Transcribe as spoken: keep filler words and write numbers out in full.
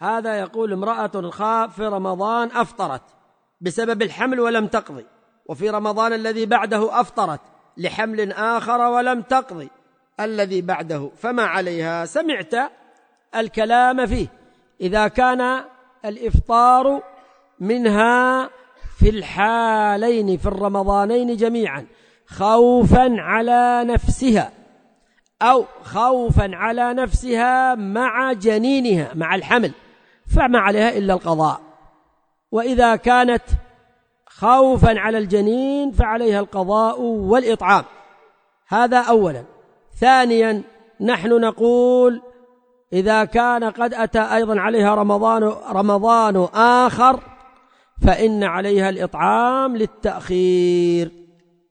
هذا يقول امرأة خاف في رمضان أفطرت بسبب الحمل ولم تقضي، وفي رمضان الذي بعده أفطرت لحمل آخر ولم تقضي الذي بعده، فما عليها؟ سمعت الكلام فيه. إذا كان الإفطار منها في الحالين في الرمضانين جميعا خوفا على نفسها أو خوفا على نفسها مع جنينها مع الحمل فما عليها إلا القضاء، وإذا كانت خوفا على الجنين فعليها القضاء والإطعام. هذا أولا. ثانيا نحن نقول إذا كان قد أتى أيضا عليها رمضان رمضان آخر فإن عليها الإطعام للتأخير.